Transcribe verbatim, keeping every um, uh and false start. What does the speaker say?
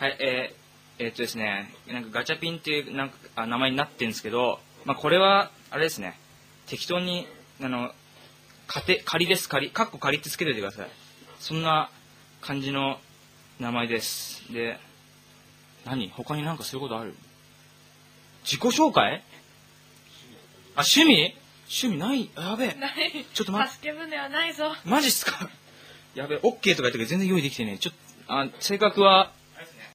はい、えー、えー、っとですね、なんかガチャピンっていうなんかあ名前になってるんですけど、まあこれはあれですね、適当にあの仮仮です仮、カッコ仮ってつけておいてください。そんな感じの名前です。で、何？他になんかそういうことある？自己紹介？あ、趣味？趣味ない？やべえ。 ない。 ちょっと待って。 助け舟はないぞ。 マジっすか？やべえ、オッケーとか言ったけど全然用意できてねえ。ちょっと、あ、性格は